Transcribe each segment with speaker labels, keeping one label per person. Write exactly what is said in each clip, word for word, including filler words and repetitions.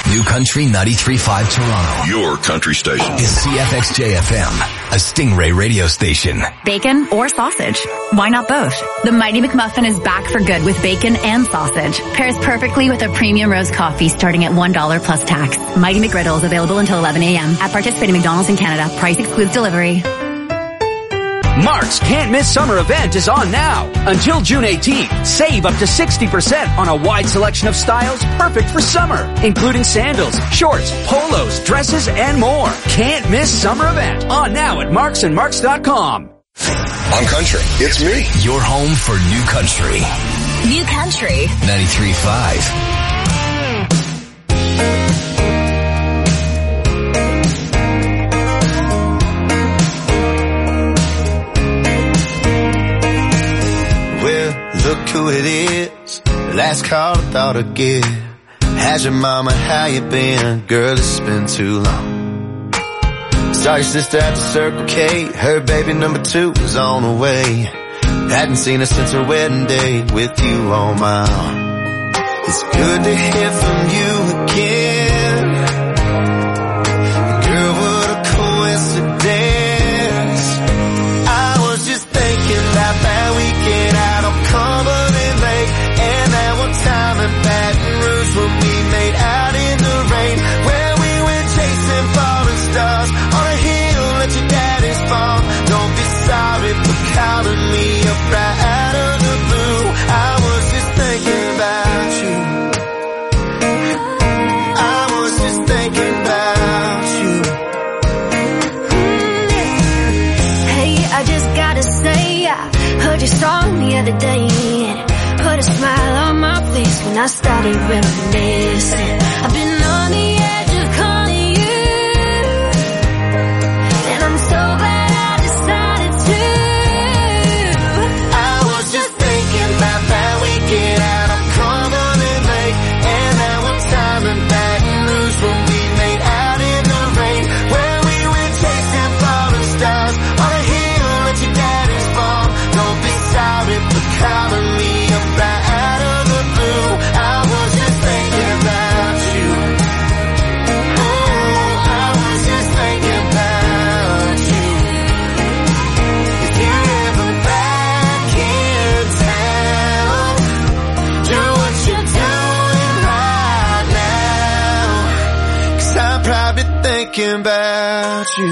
Speaker 1: New Country ninety-three point five Toronto.
Speaker 2: Your country station
Speaker 1: is C F X J F M, a Stingray radio station.
Speaker 3: Bacon or sausage? Why not both? The Mighty McMuffin is back for good with bacon and sausage. Pairs perfectly with a premium roast coffee starting at one dollar plus tax. Mighty McGriddle is available until eleven a.m. at participating McDonald's in Canada. Price excludes delivery.
Speaker 4: Mark's Can't Miss Summer event is on now. Until June eighteenth, save up to sixty percent on a wide selection of styles perfect for summer, including sandals, shorts, polos, dresses, and more. Can't Miss Summer event on now at marks and marks dot com.
Speaker 2: On Country, it's me.
Speaker 1: Your home for New Country.
Speaker 3: New Country
Speaker 1: ninety-three point five.
Speaker 5: Look who it is, last call I thought I'd give. How's your mama, how you been? Girl, it's been too long. Saw your sister at the Circle K, her baby number two was on the way. Hadn't seen her since her wedding day, with you on my arm. It's good to hear from you again. Girl, what a coincidence. I was just thinking about that weekend out on Cumberland Lake, and that one time in Baton Rouge when we made out in the rain, where we went chasing falling stars on a hill at your daddy's farm. Don't be sorry for calling me up right out of the blue. I was just thinking about you. I was just thinking about you.
Speaker 6: Hey, I just gotta say, I heard your song the other day. Put a smile on my face when I started reminiscing. I've been on the edge of calling you, and I'm so glad I decided to.
Speaker 5: I was just thinking about that weekend out on Cumberland Lake, and that one time in Baton Rouge when we made out in the rain, where we went chasing falling stars on a hill at your daddy's farm. Don't be sorry for calling me up right out of the blue. I was just thinking about you. Oh, I was just thinking about you. If you're ever back in town, do what you're doing right now, 'cause I'm probably thinking about you.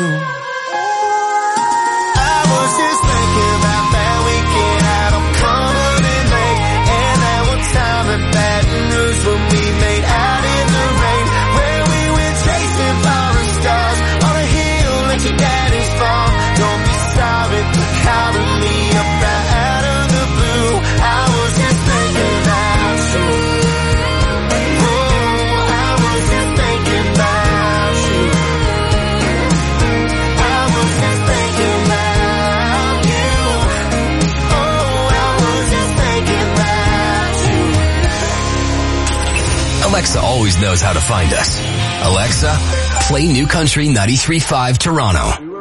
Speaker 5: I was just thinking about that weekend out on Cumberland Lake, and that one time in Baton Rouge when we made out in the rain, where we went chasing falling stars on a hill at your daddy's farm. Don't be sorry for calling me up right out of the blue. I was just thinking about you. Oh, I was just thinking about you. I was just thinking about you. Oh, I was just thinking about you.
Speaker 1: Alexa always knows how to find us. Alexa, play New Country ninety-three point five Toronto.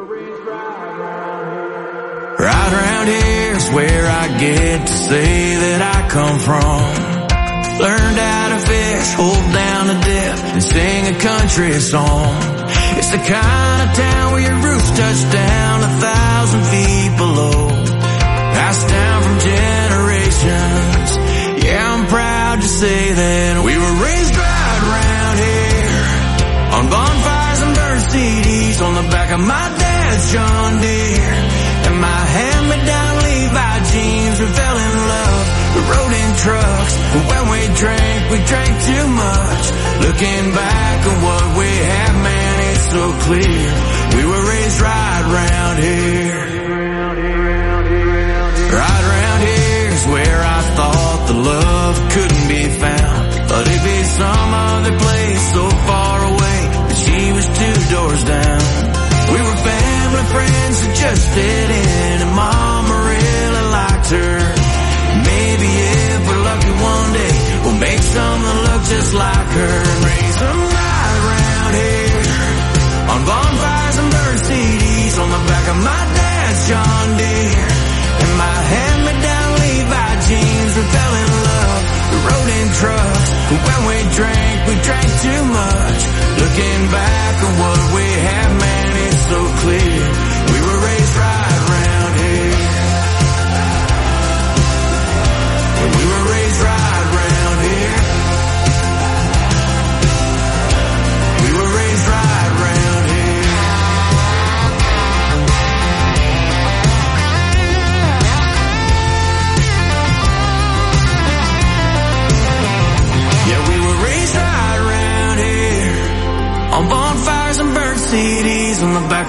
Speaker 7: Right around here's where I get to say that I come from. Learned how to fish, hold down a dip, and sing a country song. It's the kind of town where your roots touch down a thousand feet below. Passed down from generations. Yeah, I'm proud to say that we were raised right around here, on bonfires and burnt C Ds, on the back of my dad's John Deere, and my hand-me-down Levi jeans. We fell in love, we rode in trucks, but when we drank, we drank too much. Looking back on what we have, man, it's so clear. We were raised right around here. Right around here's where I thought the love couldn't be found. Thought it'd be some other place so far away, but she was two doors down. We were family friends that just fit in, and Mama really liked her. Maybe if we're lucky one day, we'll make someone look just like her and raise them right around here, on bonfires and burnt C Ds, on the back of my dad's John Deere, and my hand-me-down Levi jeans. We fell in love, we rode in trucks,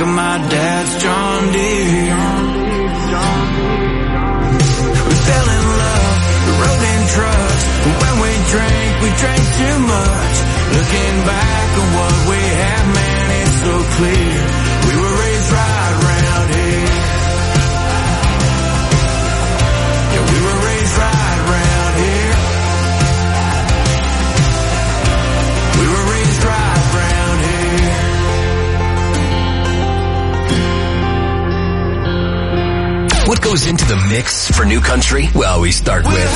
Speaker 7: of my dad's John Deere. We fell in love, we rode in trucks, but when we drank, we drank too much. Looking back on what we have, man, it's so clear. We were raised right around here. Yeah, we were raised right around here. We were raised right around here.
Speaker 1: What goes into the mix for New Country? Well, we start with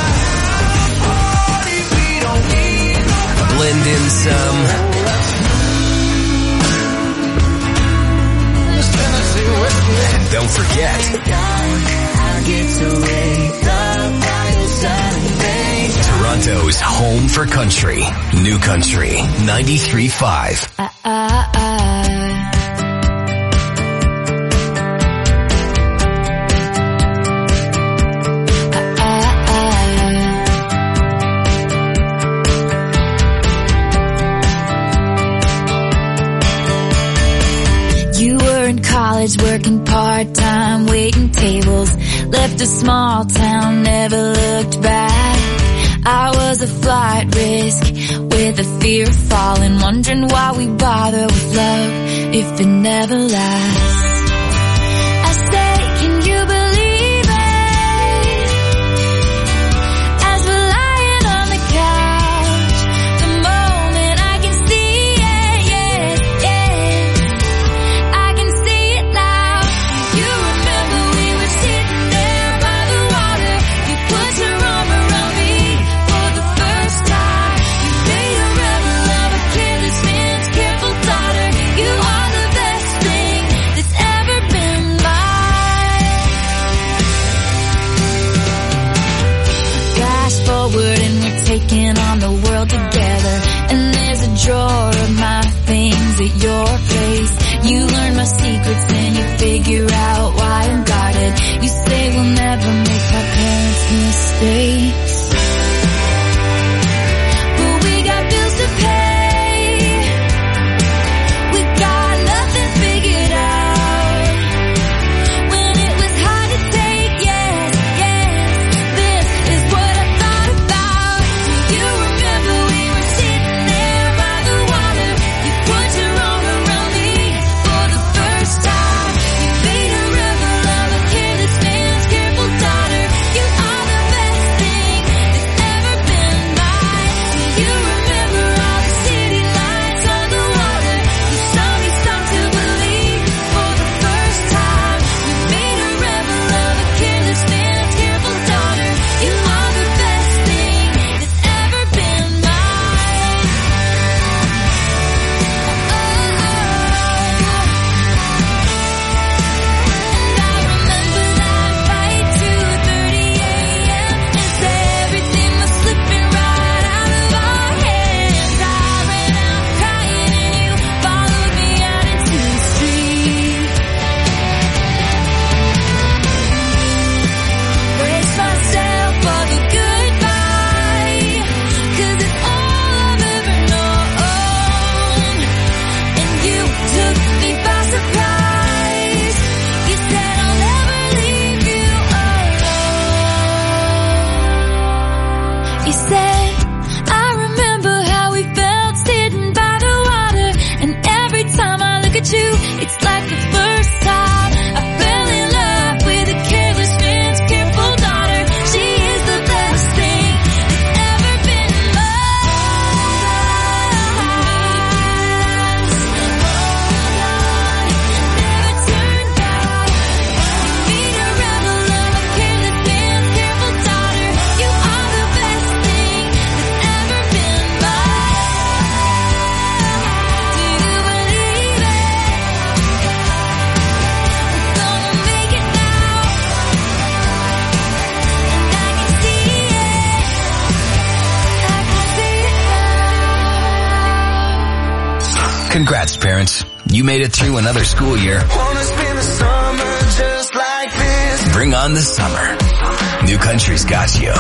Speaker 1: blend in some and don't forget Toronto's home for country. New Country ninety-three point five.
Speaker 6: Uh, uh, uh.
Speaker 8: Working part-time, waiting tables, left a small town, never looked back. I was a flight risk with a fear of falling, wondering why we bother with love if it never lasts. I say, can you believe it? As we're lying on the couch, the moment I can see it, yeah, yeah. I can see it now. You remember we were sitting there by the water. You put your arm around me for the first time. You made a rebel of a careless man's careful daughter. You are the best thing that's ever been mine. Flash forward and we're taking on the world together. And there's a drawer of my things at your place. You learn my secrets and you figure out why I'm guarded. You say we'll never make my parents' mistakes, but we got bills to pay. We got nothing figured out. When it was hard to take, yes, yes, this is what I thought about. Do you remember we were sitting there by the water? You put your arm around me for the first time. You made a rebel of a careless man's careful daughter. You are the best thing that's ever been mine. Do you remember all the city lights on the water? You saw me start to believe for the first time. You made a rebel of a careless man's careful daughter. You are the best thing that's ever been mine. And I remember that fight, two thirty a.m. and say everything was slipping right out of our hands. I ran out crying and you followed me out into the street. Brace myself for the goodbye, 'cause it's all I've ever known. And you took me by surprise. You said I'll never leave you alone. You said, I remember how we felt sitting by the water. And every time I look at you, it's like the first time I fell in love with a careless man's careful daughter. She is the best thing that's ever been mine. Never turn back. You made a rebel of a careless man's careful daughter. You are the best thing that's ever been mine. Do you believe it? We're gonna make it now. And I can see it. I can see it now.
Speaker 1: Congrats, parents. You made it through another school year.
Speaker 5: Wanna spend the summer just like this.
Speaker 1: Bring on the summer. New Country's got you.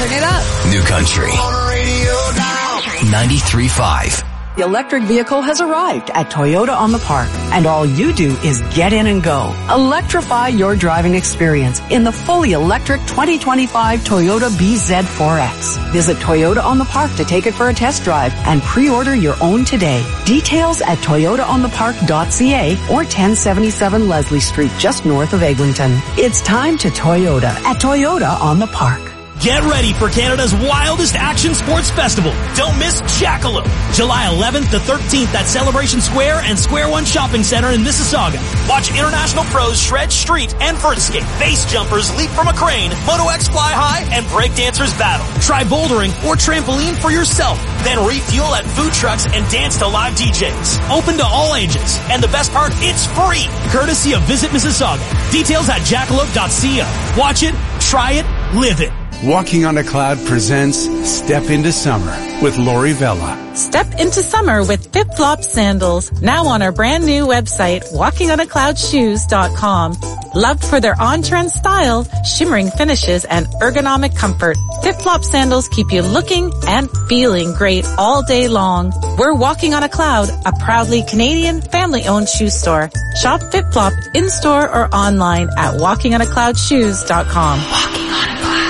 Speaker 9: Turn it up.
Speaker 1: New Country ninety-three point five.
Speaker 10: The electric vehicle has arrived at Toyota on the Park, and all you do is get in and go. Electrify your driving experience in the fully electric twenty twenty-five Toyota B Z four X. Visit Toyota on the Park to take it for a test drive and pre-order your own today. Details at toyota on the park dot c a or ten seventy-seven Leslie Street, just north of Eglinton. It's time to Toyota at Toyota on the Park.
Speaker 11: Get ready for Canada's wildest action sports festival. Don't miss Jackalope, July eleventh to thirteenth at Celebration Square and Square One Shopping Center in Mississauga. Watch international pros shred street and vert skate, base jumpers leap from a crane, Moto X fly high, and breakdancers battle. Try bouldering or trampoline for yourself. Then refuel at food trucks and dance to live D Js. Open to all ages. And the best part, it's free. Courtesy of Visit Mississauga. Details at jackalope dot c o. Watch it, try it, live it.
Speaker 12: Walking on a Cloud presents Step into Summer with Lori Vella.
Speaker 13: Step into summer with Flip Flop Sandals, now on our brand new website, walking on a cloud shoes dot com. Loved for their on-trend style, shimmering finishes, and ergonomic comfort, Flip Flop Sandals keep you looking and feeling great all day long. We're Walking on a Cloud, a proudly Canadian, family-owned shoe store. Shop Flip Flop in-store or online at walking on a cloud shoes dot com.
Speaker 14: Walking on a Cloud.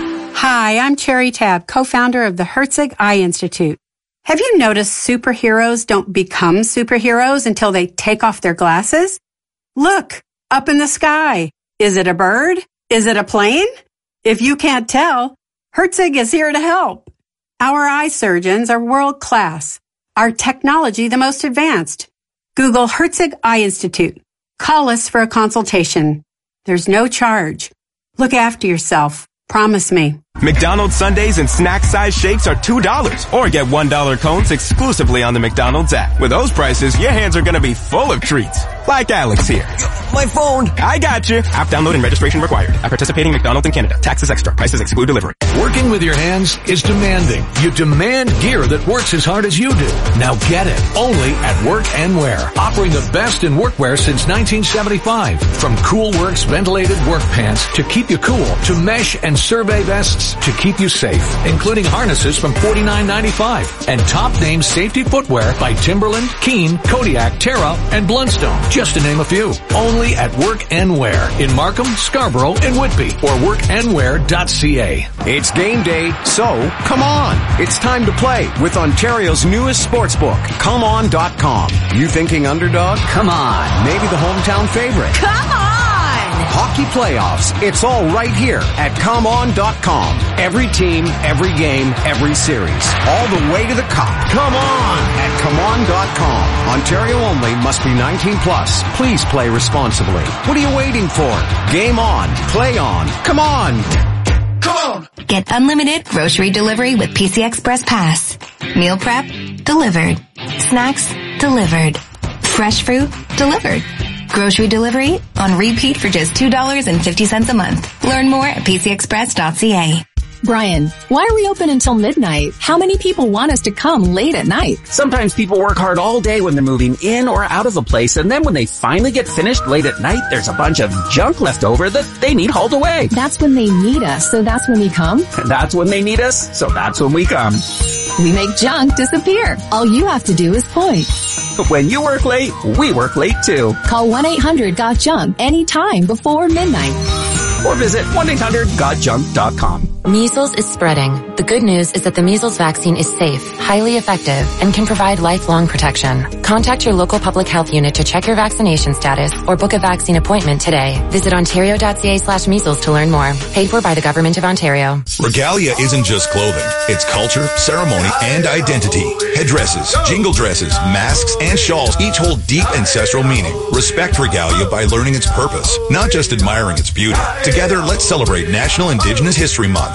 Speaker 14: Hi, I'm Cherry Tab, co-founder of the Herzig Eye Institute. Have you noticed superheroes don't become superheroes until they take off their glasses? Look, up in the sky. Is it a bird? Is it a plane? If you can't tell, Herzig is here to help. Our eye surgeons are world class. Our technology the most advanced. Google Herzig Eye Institute. Call us for a consultation. There's no charge. Look after yourself. Promise me.
Speaker 15: McDonald's sundaes and snack-size shakes are two dollars. Or get one dollar cones exclusively on the McDonald's app. With those prices, your hands are gonna be full of treats. Like Alex here. My phone. I got you. App download and registration required. At participating McDonald's in Canada. Taxes extra. Prices exclude delivery.
Speaker 16: Working with your hands is demanding. You demand gear that works as hard as you do. Now get it. Only at Work and Wear. Offering the best in workwear since nineteen seventy-five. From Cool Works ventilated work pants to keep you cool, to mesh and survey vests to keep you safe, including harnesses from forty-nine ninety-five, and top name safety footwear by Timberland, Keen, Kodiak, Terra, and Blundstone, just to name a few. Only at Work and Wear in Markham, Scarborough, and Whitby, or work and wear dot c a.
Speaker 17: It's game day, so come on. It's time to play with Ontario's newest sportsbook, come on dot com. You thinking underdog? Come on. Maybe the hometown favorite.
Speaker 9: Come on!
Speaker 17: Hockey playoffs. It's all right here at come on dot com. Every team, every game, every series. All the way to the cup. Come on at come on dot com. Ontario only. Must be nineteen plus. Please play responsibly. What are you waiting for? Game on. Play on. Come on. Come on.
Speaker 3: Get unlimited grocery delivery with P C Express Pass. Meal prep, delivered. Snacks, delivered. Fresh fruit, delivered. Grocery delivery on repeat for just two dollars and fifty cents a month. Learn more at p c express dot c a.
Speaker 18: Brian, why are we open until midnight? How many people want us to come late at night?
Speaker 19: Sometimes people work hard all day when they're moving in or out of a place, and then when they finally get finished late at night, there's a bunch of junk left over that they need hauled away.
Speaker 18: That's when they need us, so that's when we come?
Speaker 19: That's when they need us, so that's when we come.
Speaker 18: We make junk disappear. All you have to do is point.
Speaker 19: When you work late, we work late too.
Speaker 18: Call one eight hundred got junk anytime before midnight.
Speaker 19: Or visit one eight hundred got junk dot com.
Speaker 20: Measles is spreading. The good news is that the measles vaccine is safe, highly effective, and can provide lifelong protection. Contact your local public health unit to check your vaccination status or book a vaccine appointment today. Visit ontario dot c a slash measles to learn more. Paid for by the Government of Ontario.
Speaker 2: Regalia isn't just clothing. It's culture, ceremony, and identity. Headdresses, jingle dresses, masks, and shawls each hold deep ancestral meaning. Respect Regalia by learning its purpose, not just admiring its beauty. Together, let's celebrate National Indigenous History Month.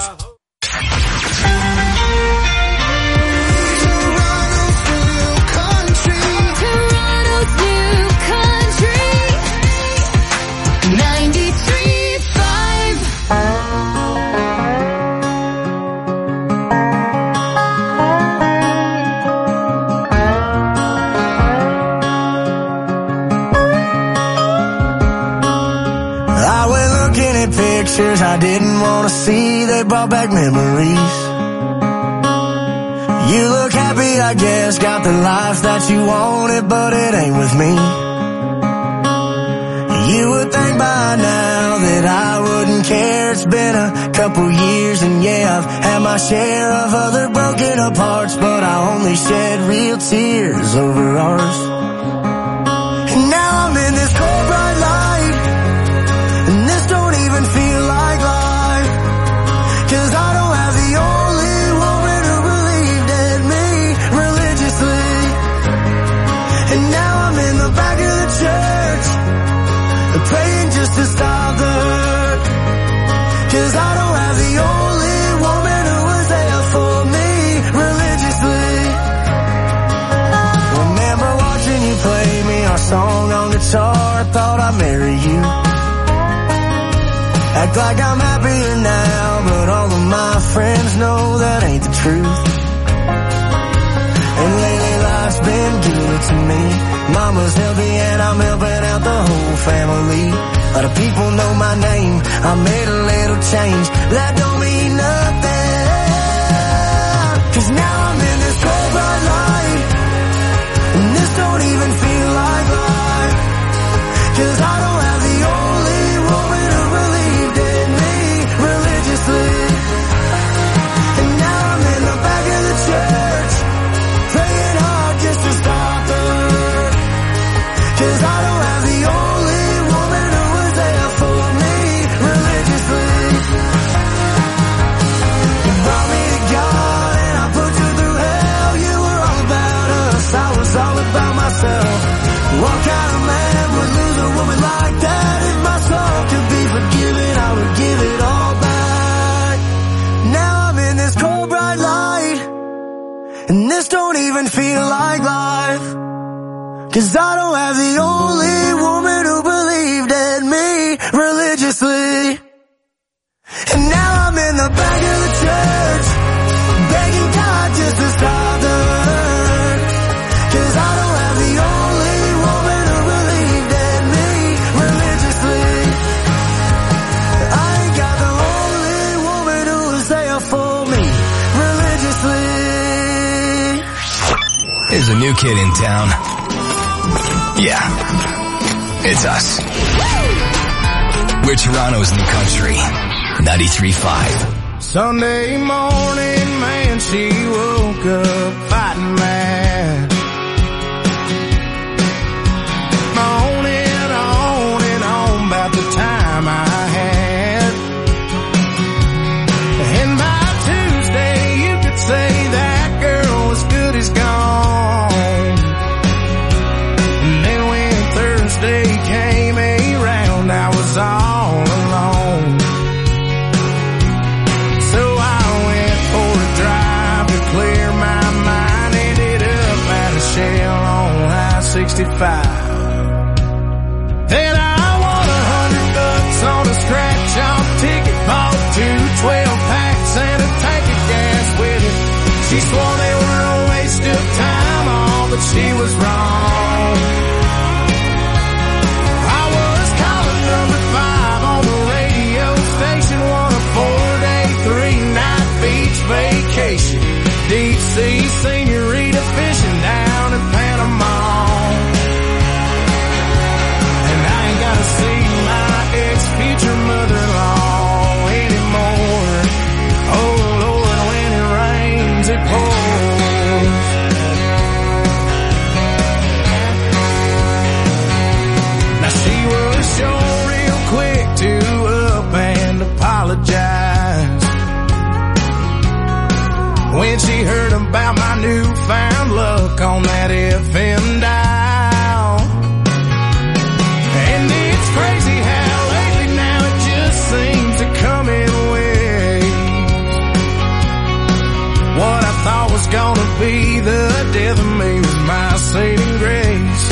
Speaker 5: Pictures I didn't want to see, they brought back memories. You look happy, I guess, got the life that you wanted, but it ain't with me. You would think by now that I wouldn't care. It's been a couple years and yeah, I've had my share of other broken up hearts, but I only shed real tears over ours. And now I'm in this cold bright light, and this don't even feel like life, 'cause I don't have the only woman who believed in me religiously. And now I'm in the back of the church, praying just to stop the hurt, 'cause I don't have the only woman who was there for me religiously. Remember watching you play me our song on guitar, I thought I'd marry you. Act like I'm happier now, but all of my friends know that ain't the truth. And lately life's been good to me. Mama's healthy and I'm helping out the whole family. A lot of people know my name, I made a little change, that don't mean nothing. 'Cause now I'm in this cold bright light, and this don't even feel like life, 'cause I don't have the only woman who believed in me religiously. And now I'm in the back of the church, praying hard just to stop the hurt, 'cause I don't have the only woman who was there for me religiously. You brought me to God and I put you through hell. You were all about us, I was all about myself. What kind of man would lose a woman like that? If my soul could be forgiven, I would give it all back. Now I'm in this cold bright light, and this don't even feel like life, 'cause I don't have the only woman who believed in me religiously. And now I'm in the back of the church, begging God just to stop the hurt, 'cause I don't have the only woman who believed in me religiously. I ain't got the only woman who was there for me religiously.
Speaker 1: There's a new kid in town. Yeah, it's us. We're Toronto's new country, ninety-three point five.
Speaker 5: Sunday morning, man, she woke up fighting mad. On and on and on about the time I had. And by Tuesday, you could say that girl was good as gone. And then when Thursday came around, I was all alone. So I went for a drive to clear my mind. Ended up at a Shell on I sixty-five. Then I won a hundred bucks on a scratch-off ticket. Bought two twelve packs and a tank of gas with it. She swore they were a waste of time, all, but she was wrong. I was calling number five on the radio station, won a four-day, three-night beach vacation. Deep sea senorita fishing down in Panama. And I ain't gotta see my ex-future mother-in-law anymore. Oh Lord, when it rains, it pours. Now she was sure real quick to up and apologize when she heard about my newfound luck on that F M dial. And it's crazy how lately now it just seems to come in waves. What I thought was gonna be the death of me was my saving grace.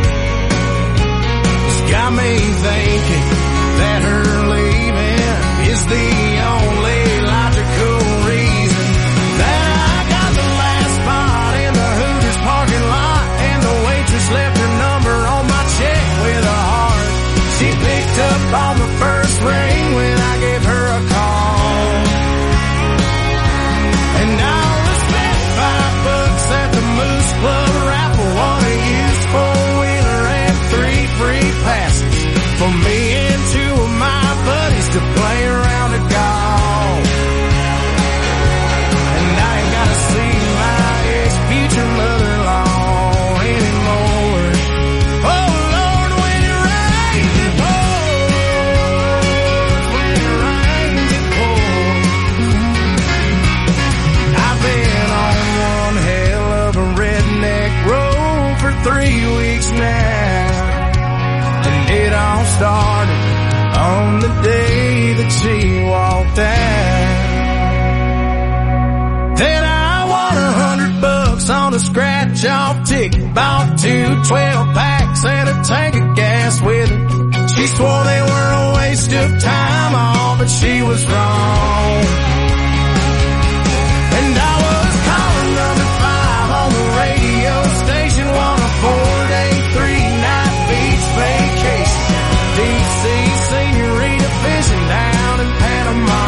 Speaker 5: It's got me thinking that her leaving is the only logical reason that I got the last spot in the Hooters parking lot, and the waitress left her number on my check with a heart. She picked up on the first ring when I gave her a she walked out. Then I won a hundred bucks on a scratch off ticket. Bought two twelve packs and a tank of gas with it. She swore they were a waste of time, all, but she was wrong. And I was calling number five on the radio station, on a four-day, three-night beach vacation. Deep sea senorita fishing down in Panama.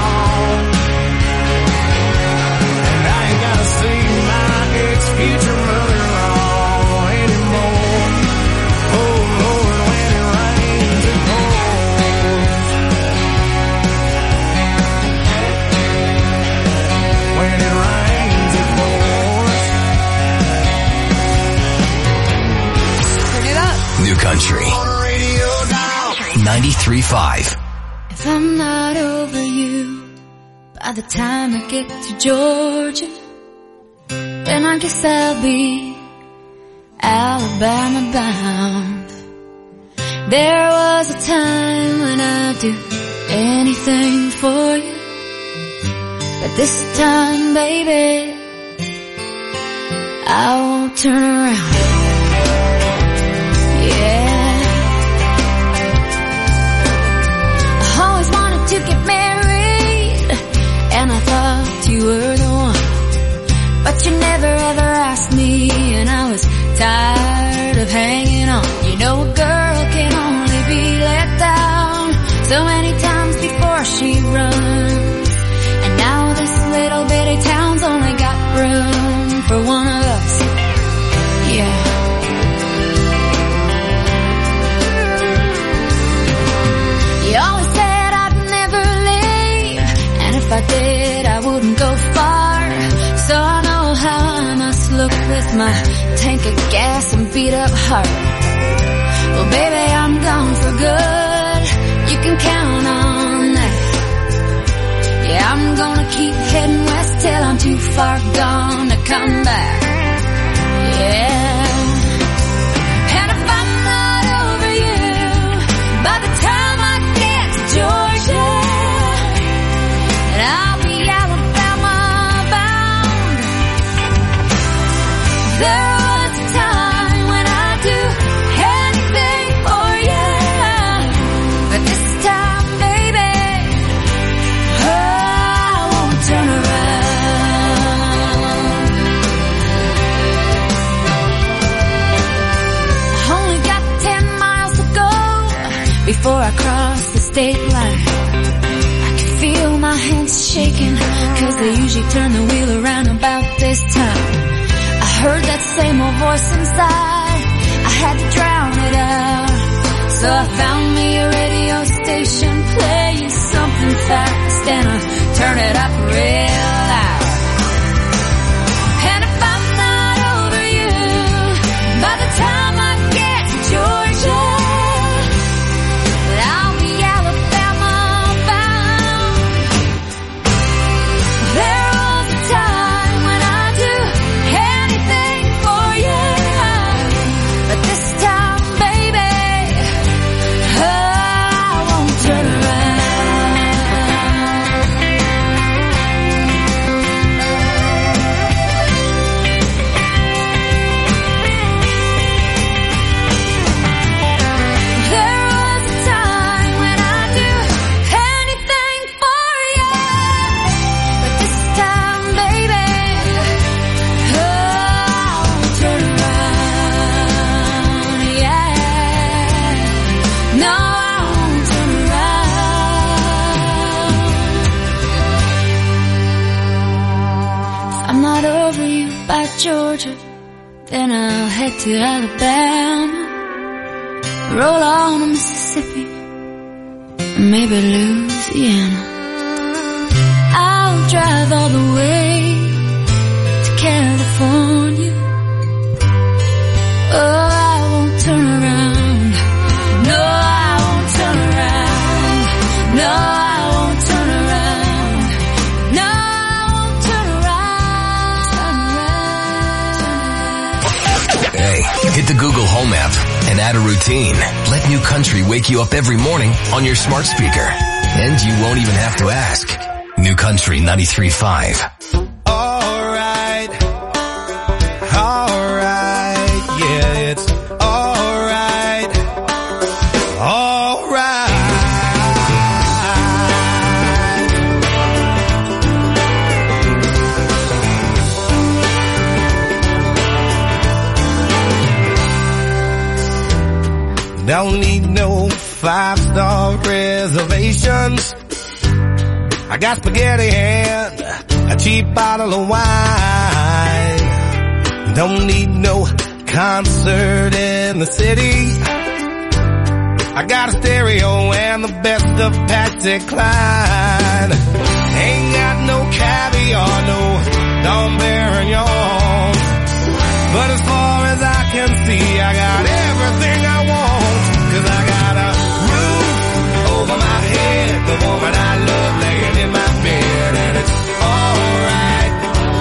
Speaker 5: And I ain't gotta see my ex-future mother-in-law anymore. Oh Lord, when it rains it pours. When it rains it pours.
Speaker 3: Turn it up.
Speaker 1: New Country ninety-three point five.
Speaker 8: If I'm not over you by the time I get to Georgia, then I guess I'll be Alabama bound. There was a time when I'd do anything for you, but this time, baby, I won't turn around. To get married, and I thought you were the one, but you never ever asked me, and I was tired of hanging on. You know a girl can only be let down so many times before she runs, and now this little bitty town's only got room for one of us. Yeah. You always said if I did, I wouldn't go far. So I know how I must look with my tank of gas and beat up heart. Well, baby, I'm gone for good. You can count on that. Yeah, I'm gonna keep heading west till I'm too far gone to come back. Yeah. And if I'm not over you by the time I get to Georgia, I'll be Alabama bound. There was a time when I'd do anything for you, but this time, baby, oh, I won't turn around. I only got ten miles to go before I cross the state line. Feel my hands shaking, cause they usually turn the wheel around about this time. I heard that same old voice inside, I had to drown it out. So I found me a radio station playing something fast, and I turn it up real loud. And if I'm not over you by the time I get to Georgia, I'll be Alabama bound. There was a time when I'd do anything for you, but this time, baby, oh, I won't turn There was a time when I'd do anything for you, but this time, baby, oh, I won't turn around. Yeah, no, I won't turn around. If I'm not over you by Georgia, then I'll head to Alabama, roll on to Mississippi, maybe Louisiana. I'll drive all the way to California. Oh, I won't turn around. No, I won't turn around. No, I won't turn around. No, I won't turn around.
Speaker 1: Hey, hit the Google Home app and add a routine. Let New Country wake you up every morning on your smart speaker. And you won't even have to ask. New Country ninety-three point five.
Speaker 5: Alright. Alright. Yeah, it's alright. Alright. Don't need no five-star reservations. I got spaghetti and a cheap bottle of wine. Don't need no concert in the city. I got a stereo and the best of Patsy Cline. Ain't got no caviar, no Dom Perignon. But as far as I can see, I got everything I want. Cause I got a roof over my head, the woman I love laying in my bed, and it's alright,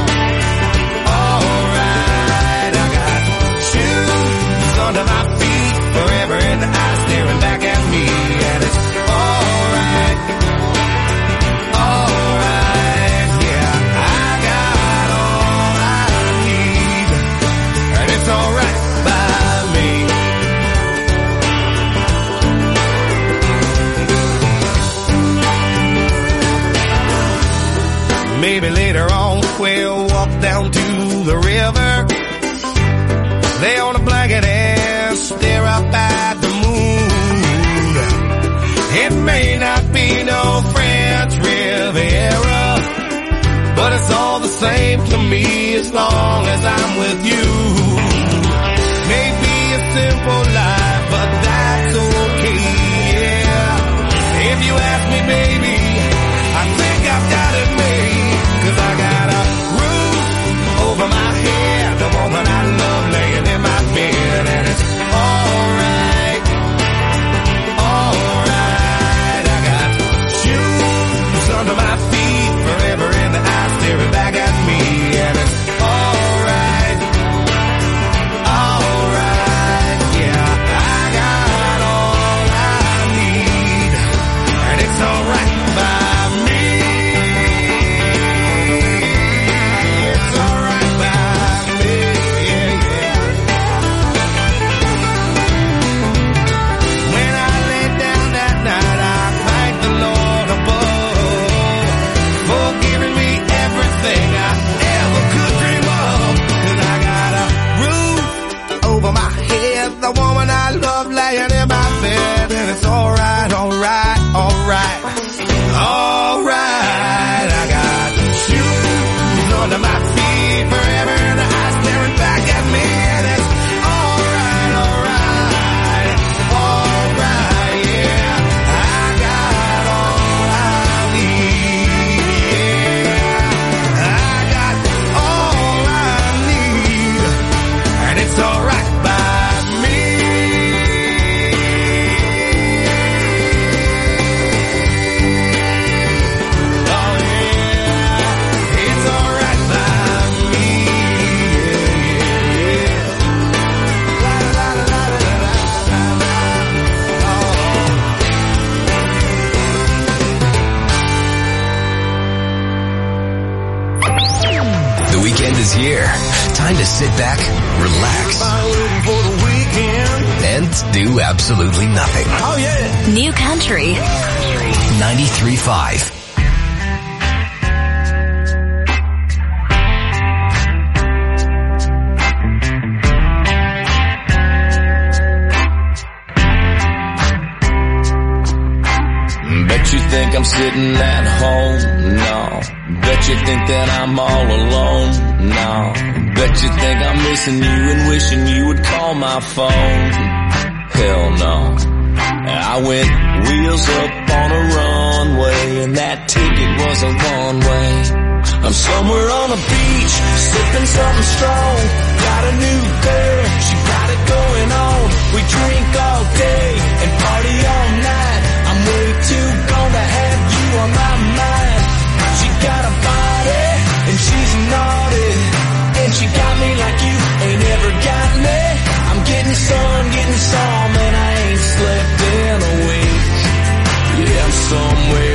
Speaker 5: alright. I got shoes under my feet, forever in the eyes staring back at me, and it's alright, alright. Yeah, I got all I need, and it's alright by me. Maybe later on we'll walk down to the river, lay on a blanket and stare up at the moon. It may not be no French Riviera, but it's all the same to me as long as I'm with you. Maybe a simple life, but that's okay, yeah. If you ask me, baby, I think I've got it made. Cause I got a roof over my head, the woman I love laying in my bed, and it's alright, alright. I got shoes under my feet, forever in the eyes staring back at me, and it's alright, alright. Yeah, I got all I need, and it's alright by me. The woman I love laying in my bed, and it's alright, alright, alright, alright. I got shoes under my feet, forever in the eyes staring back at me, and it's alright, alright, alright, yeah. I got all I need, yeah. I got all I need, and it's alright.
Speaker 1: Is here. Time to sit back, relax, and do absolutely nothing.
Speaker 5: Oh yeah.
Speaker 3: New Country
Speaker 1: ninety-three point five.
Speaker 9: Bet you think I'm sitting at home? No. Bet you think that I'm all alone? No. Bet you think I'm missing you and wishing you would call my phone? Hell no. I went wheels up on a runway, and that ticket was a one way. I'm somewhere on a beach, sipping something strong. Got a new girl, she got it going on. We drink all day and party all night. I'm way too gone to have you on my mind. She got a body and she's naughty, and she got me like you ain't ever got me. I'm getting some, getting some, and I ain't slept in a week. Yeah, I'm somewhere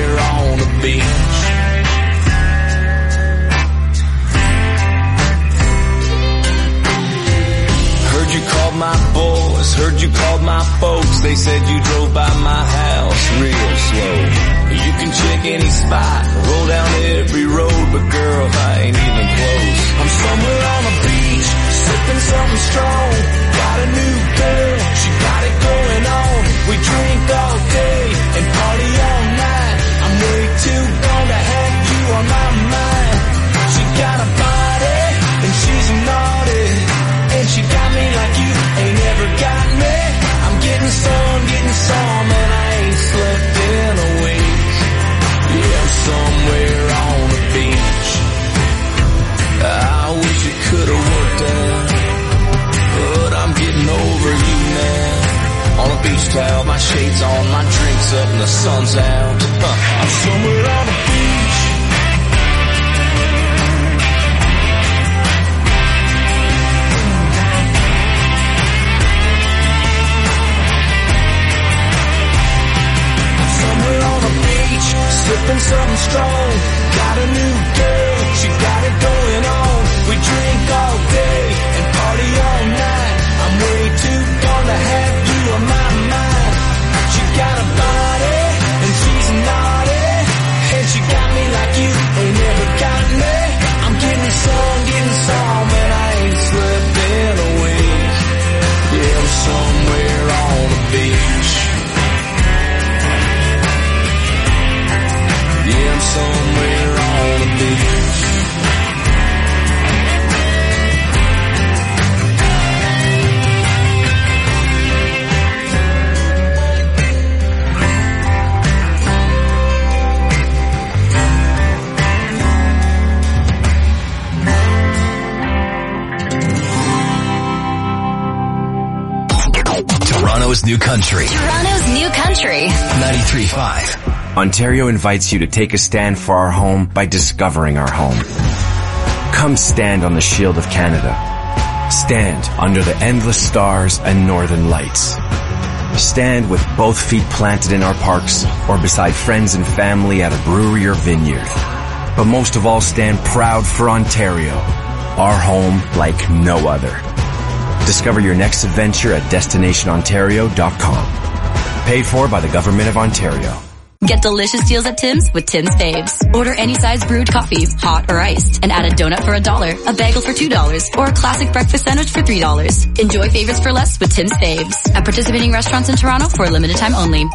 Speaker 9: my folks, they said you drove by my house real slow. You can check any spot, roll down every road, but girl, I ain't even close. I'm somewhere on the beach, sipping something strong. Got a new girl, she got it going on. We drink all day and party all night. I'm way too gone to have you on my mind. She got a body and she's naughty, and she got me like you ain't ever got me. I'm getting some, getting some, and I ain't slept in a week. Yeah, I'm somewhere on the beach. I wish it could've worked out, but I'm getting over you now. On a beach towel, my shades on, my drinks up, and the sun's out. Huh. I'm somewhere on the beach. I'm somewhere on the beach, sipping something strong. Got a new girl, she got it going on. We drink all day and party all night. I'm way too gone to have you on my mind. She got a body and she's naughty, and she got me like you ain't never got me. I'm getting some, getting some, and I ain't slept in a week. Yeah, I'm somewhere on the beach. Yeah, I'm somewhere on the beach.
Speaker 1: Toronto's new country.
Speaker 3: Toronto's new country.
Speaker 1: ninety-three point five.
Speaker 15: Ontario invites you to take a stand for our home by discovering our home. Come stand on the shield of Canada. Stand under the endless stars and northern lights. Stand with both feet planted in our parks or beside friends and family at a brewery or vineyard. But most of all, stand proud for Ontario, our home like no other. Discover your next adventure at destination ontario dot com. Paid for by the Government of Ontario.
Speaker 3: Get delicious deals at Tim's with Tim's Faves. Order any size brewed coffee, hot or iced, and add a donut for a dollar, a bagel for two dollars, or a classic breakfast sandwich for three dollars. Enjoy favorites for less with Tim's Faves. At participating restaurants in Toronto for a limited time only.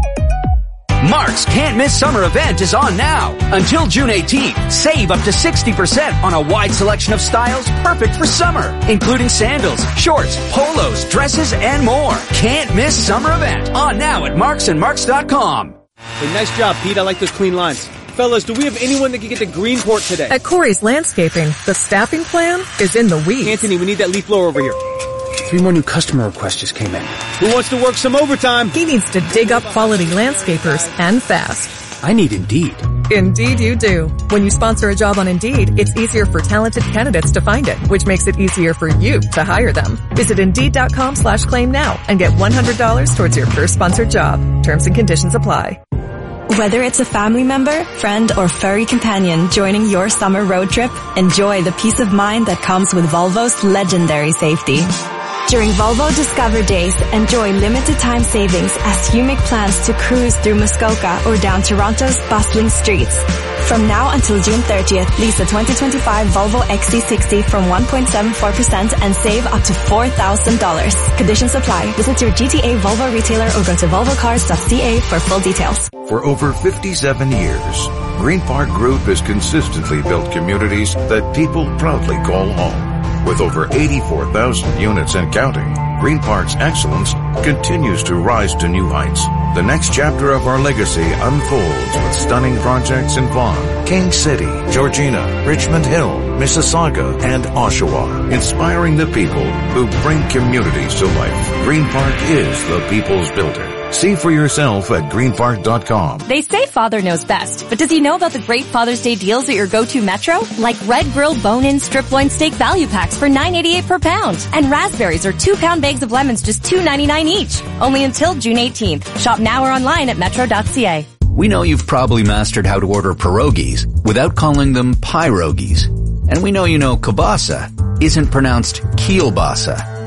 Speaker 4: Mark's Can't Miss Summer event is on now. Until June eighteenth, save up to sixty percent on a wide selection of styles perfect for summer, including sandals, shorts, polos, dresses, and more. Can't Miss Summer event on now at marks and marks dot com.
Speaker 21: Hey, nice job, Pete. I like those clean lines. Fellas, do we have anyone that can get to Greenport today?
Speaker 22: At Corey's Landscaping, the staffing plan is in the weeds.
Speaker 21: Anthony, we need that leaf blower over here. Three more new customer requests just came in. Who wants to work some overtime?
Speaker 22: He needs to dig up quality landscapers and fast.
Speaker 21: I need Indeed.
Speaker 22: Indeed you do. When you sponsor a job on Indeed, it's easier for talented candidates to find it, which makes it easier for you to hire them. Visit Indeed.com slash claim now and get one hundred dollars towards your first sponsored job. Terms and conditions apply.
Speaker 23: Whether it's a family member, friend, or furry companion joining your summer road trip, enjoy the peace of mind that comes with Volvo's legendary safety. During Volvo Discover Days, enjoy limited time savings as you make plans to cruise through Muskoka or down Toronto's bustling streets. From now until June thirtieth, lease a twenty twenty-five Volvo X C sixty from one point seven four percent and save up to four thousand dollars. Conditions apply. Visit your G T A Volvo retailer or go to volvo cars dot c a for full details.
Speaker 24: For over fifty-seven years, Green Park Group has consistently built communities that people proudly call home. With over eighty-four thousand units and counting, Green Park's excellence continues to rise to new heights. The next chapter of our legacy unfolds with stunning projects in Vaughan, King City, Georgina, Richmond Hill, Mississauga, and Oshawa, inspiring the people who bring communities to life. Green Park is the people's builder. See for yourself at green park dot com.
Speaker 25: They say father knows best, but does he know about the great Father's Day deals at your go-to Metro? Like Red Grill Bone-In Strip Loin Steak Value Packs for nine eighty-eight per pound. And raspberries or two-pound bags of lemons just two ninety-nine each. Only until June eighteenth. Shop now or online at metro dot c a.
Speaker 26: We know you've probably mastered how to order pierogies without calling them pyrogies. And we know you know kielbasa isn't pronounced kielbasa.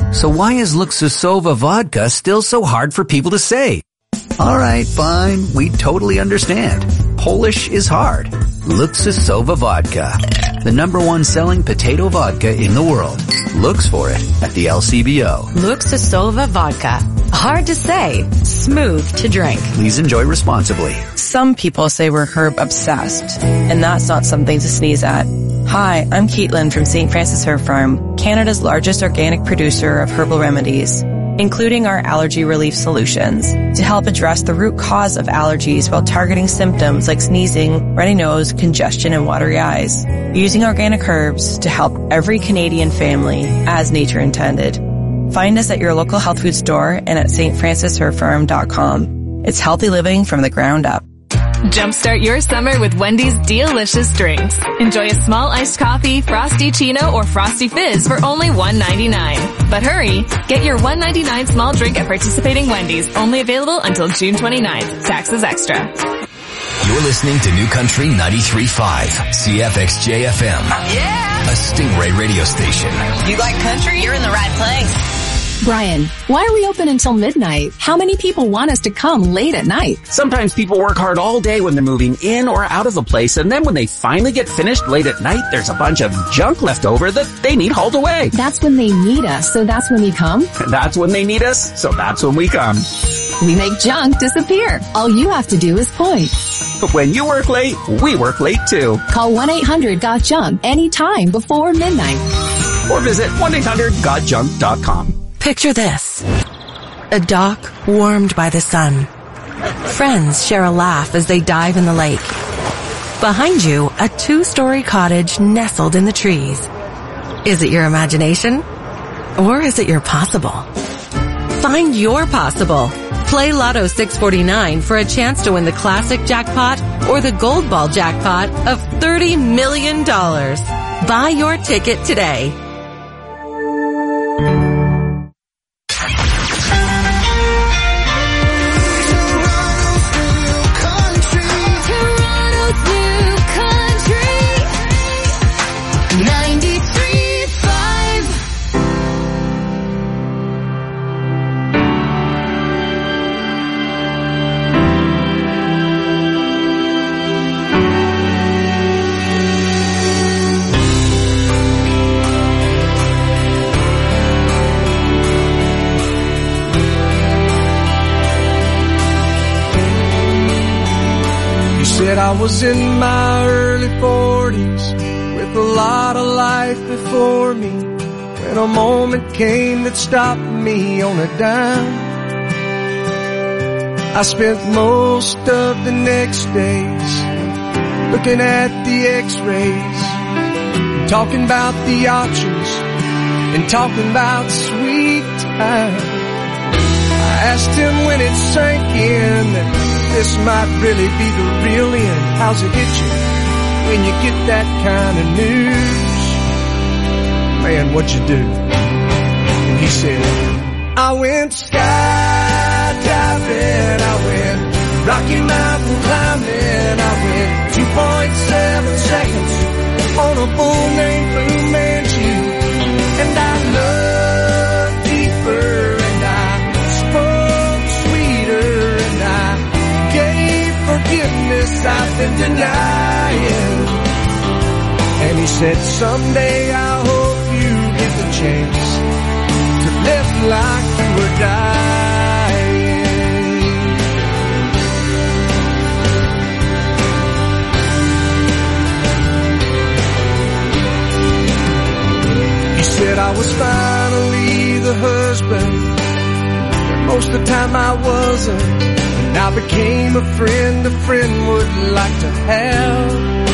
Speaker 26: So why is Luxusova vodka still so hard for people to say? Alright, fine, we totally understand. Polish is hard. Luxusova vodka. The number one selling potato vodka in the world. Looks for it at the L C B O.
Speaker 6: Luxusova vodka. Hard to say, smooth to drink.
Speaker 26: Please enjoy responsibly.
Speaker 7: Some people say we're herb obsessed, and that's not something to sneeze at. Hi, I'm Caitlin from Saint Francis Herb Farm, Canada's largest organic producer of herbal remedies, including our allergy relief solutions, to help address the root cause of allergies while targeting symptoms like sneezing, runny nose, congestion, and watery eyes, using organic herbs to help every Canadian family as nature intended. Find us at your local health food store and at s t francis herb farm dot com. It's healthy living from the ground up.
Speaker 10: Jumpstart your summer with Wendy's delicious drinks. Enjoy a small iced coffee, frosty chino, or frosty fizz for only one ninety-nine. But hurry, get your one ninety-nine small drink at participating Wendy's, only available until June twenty-ninth. Taxes extra.
Speaker 1: You're listening to New Country ninety-three point five, C F X J F M.
Speaker 11: Yeah!
Speaker 1: A Stingray radio station.
Speaker 11: You like country? You're in the right place.
Speaker 18: Brian, why are we open until midnight? How many people want us to come late at night?
Speaker 19: Sometimes people work hard all day when they're moving in or out of a place, and then when they finally get finished late at night, there's a bunch of junk left over that they need hauled away.
Speaker 18: That's when they need us, so that's when we come?
Speaker 19: That's when they need us, so that's when we come.
Speaker 18: We make junk disappear. All you have to do is point.
Speaker 19: But when you work late, we work late too.
Speaker 18: Call one eight hundred got junk anytime before midnight.
Speaker 19: Or visit one eight hundred got junk dot com.
Speaker 12: Picture this. A dock warmed by the sun. Friends share a laugh as they dive in the lake. Behind you, a two-story cottage nestled in the trees. Is it your imagination? Or is it your possible? Find your possible. Play Lotto six forty-nine for a chance to win the classic jackpot or the gold ball jackpot of thirty million dollars. Buy your ticket today.
Speaker 5: I was in my early forties with a lot of life before me when a moment came that stopped me on a dime. I spent most of the next days looking at the x-rays and talking about the options and talking about sweet time. I asked him when it sank in that this might really be the real end. How's it hit you when you get that kind of news? Man, what'd you do? And he said, I went skydiving, I went Rocky Mountain climbing, I went two point seven seconds on a bull named Blue Manchu. And I loved deeper, and I spoke sweeter, and I gave forgiveness I've been denying. And he said, someday I hope you get the chance to live like you were dying. He said I was finally the husband, but most of the time I wasn't. And I became a friend a friend would like to have.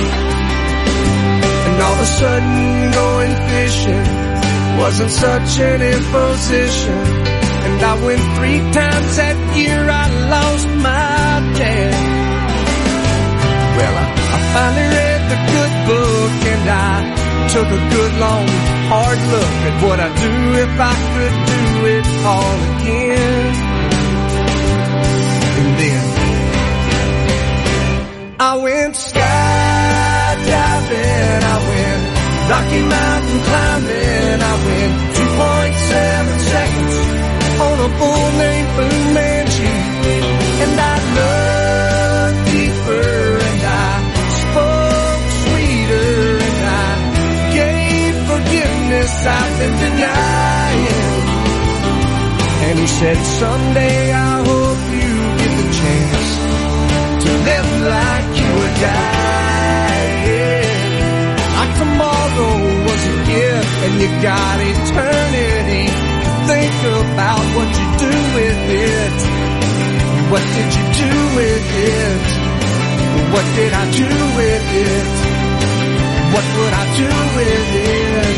Speaker 5: And all of a sudden going fishing wasn't such an imposition. And I went three times that year, I lost my dad. Well, I, I finally read the good book, and I took a good long hard look at what I'd do if I could do it all again. And then I went skydiving, I went Rocky Mountain climbing, I went two point seven and denying. And he said, someday I hope you get the chance to live like you were dying. Like tomorrow was a gift and you got eternity. Think about what you do with it. What did you do with it? What did I do with it? What would I do with it?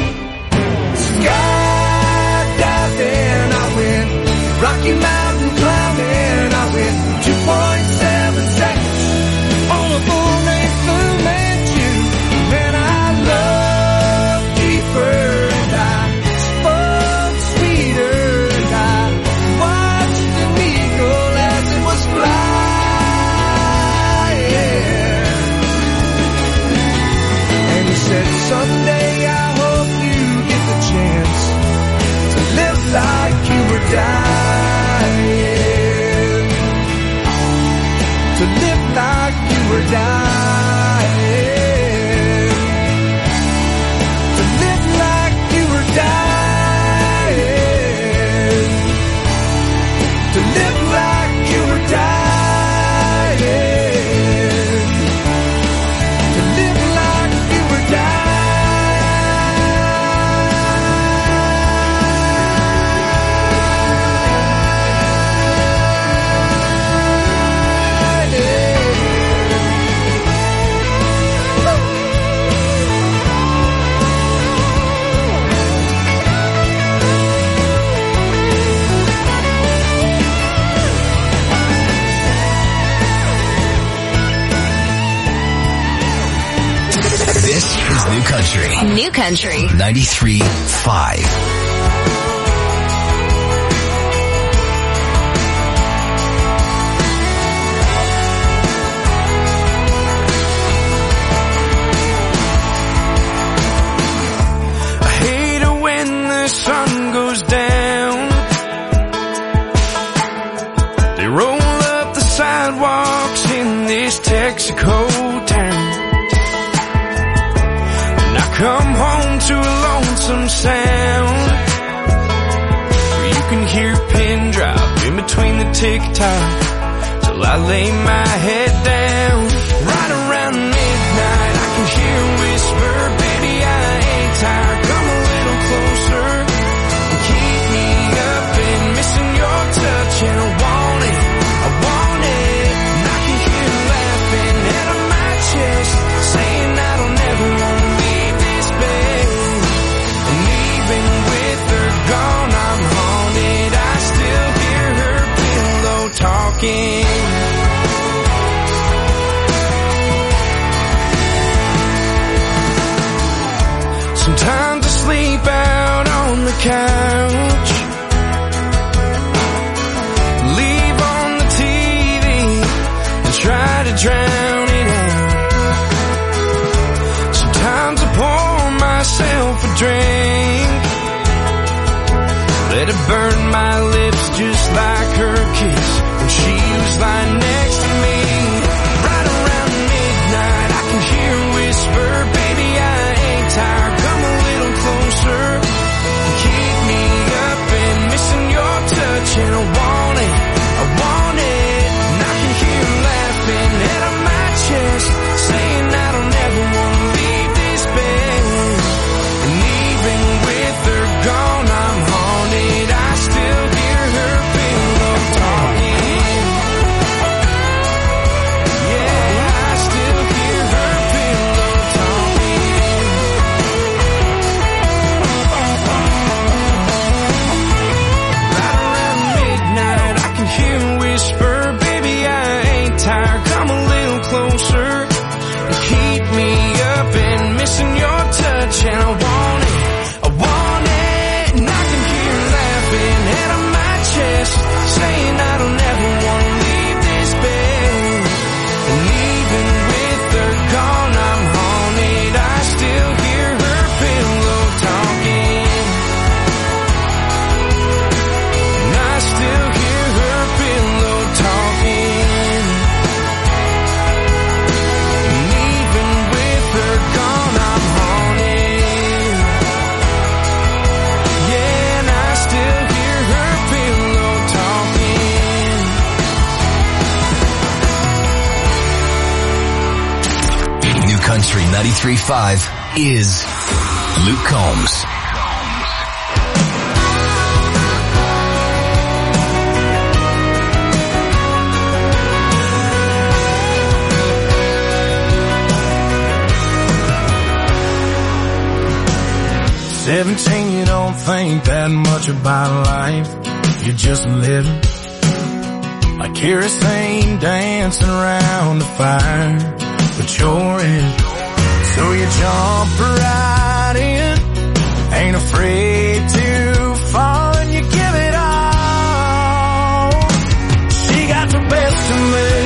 Speaker 5: Skydiving, I went. Rocky Mountain climbing, I went. two point seven seconds on a full-length Fu Manchu. Then I loved deeper and I spoke sweeter and I watched an eagle as it was flying. And he said, someday I hope you get the chance to live like you were dying. To live like you were dying. To live like you were dying. To live like you were dying. To live like you were dying.
Speaker 1: This is New Country.
Speaker 10: New Country.
Speaker 1: ninety-three point five.
Speaker 5: I hate it when the sun goes down. They roll up the sidewalks in this Texaco town. And I come home to a lonesome sound where you can hear a pin drop in between the tick-tock till I lay my head down. Right around midnight I can hear a whisper, baby I ain't tired, come a little closer and keep me up and missing your touch. And I want it, I want it. And I can hear you laughing out of my chest, saying I don't ever want to leave this bed. And even with her gone I'm haunted, I still hear her pillow talking. Sometimes I sleep out on the couch, leave on the T V and try to drown it out. Sometimes I pour myself a drink, let it burn my lips just like her kiss when she was lying next to me. Right around midnight I can hear a whisper, baby I ain't tired, come a little closer and keep me up and missing your touch. And I want it, I want it. And I can hear her laughing out of my chest, saying I don't ever want to leave this bed. And even with her gone I'm haunted, I still hear her pillow talking.
Speaker 1: Country ninety-three point five is Luke Combs.
Speaker 5: Seventeen, you don't think that much about life. You're just living like kerosene dancing around the fire, but you're in. So you jump right in, ain't afraid to fall, and you give it all. She got the best of me.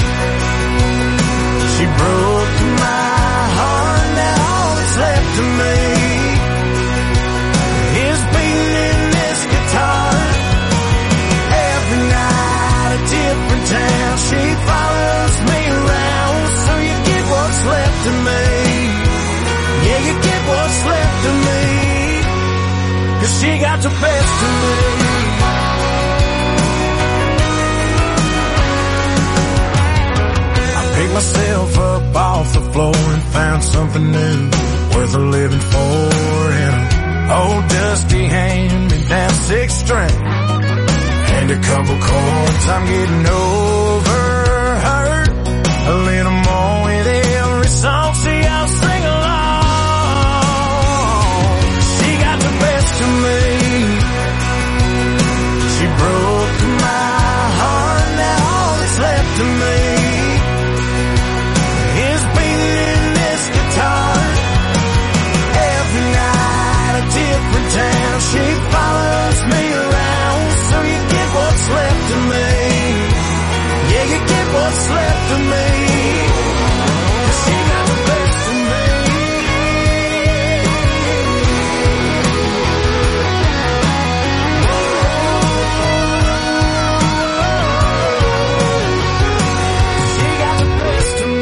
Speaker 5: She broke my heart, now all that's left of me is beating in this guitar. Every night a different town, she follows me around, so you get what's left of me. Yeah, you get what's left of me, 'cause she got the best of me. I picked myself up off the floor and found something new worth living for, and an old dusty hand-me-down six string and a couple chords. I'm getting over her a little more with every song, so y'all sing along. She got the best of me. She broke my heart, now all that's left of me is beating in this guitar. Every night a different town, she follows me around, so you get what's left of me. Yeah, you get what's left of me, 'cause she got the best of me. She got the best of